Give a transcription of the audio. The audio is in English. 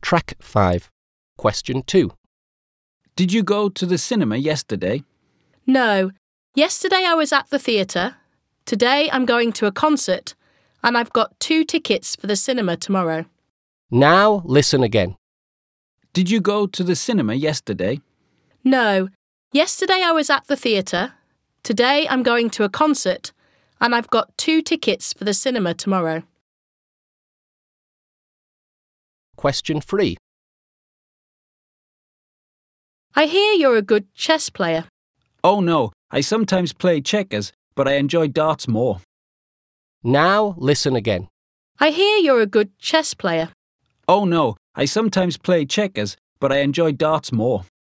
Track 5. Question 2. Did you go to the cinema yesterday? No. Yesterday I was at the theatre. Today I'm going to a concert. And I've got 2 tickets for the cinema tomorrow. Now listen again. Did you go to the cinema yesterday? No. Yesterday I was at the theatre. Today I'm going to a concert. And I've got 2 tickets for the cinema tomorrow. Question 3. I hear you're a good chess player. Oh no, I sometimes play checkers, but I enjoy darts more. Now listen again. I hear you're a good chess player. Oh no, I sometimes play checkers, but I enjoy darts more.